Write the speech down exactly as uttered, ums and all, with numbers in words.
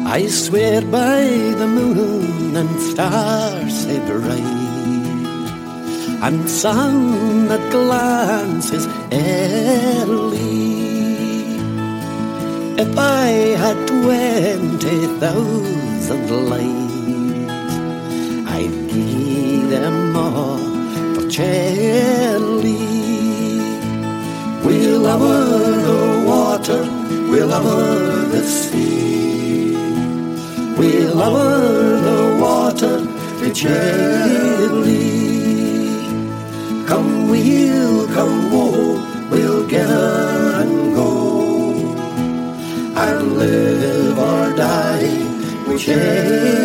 I swear by the moon and stars so bright, and sun that glances early, if I had twenty thousand lives, I'd give them all for Charlie. We'll over the water, we'll over the sea, we'll over the water for Charlie. Come we'll, come woe, we'll get her and go, and live or die with Charlie.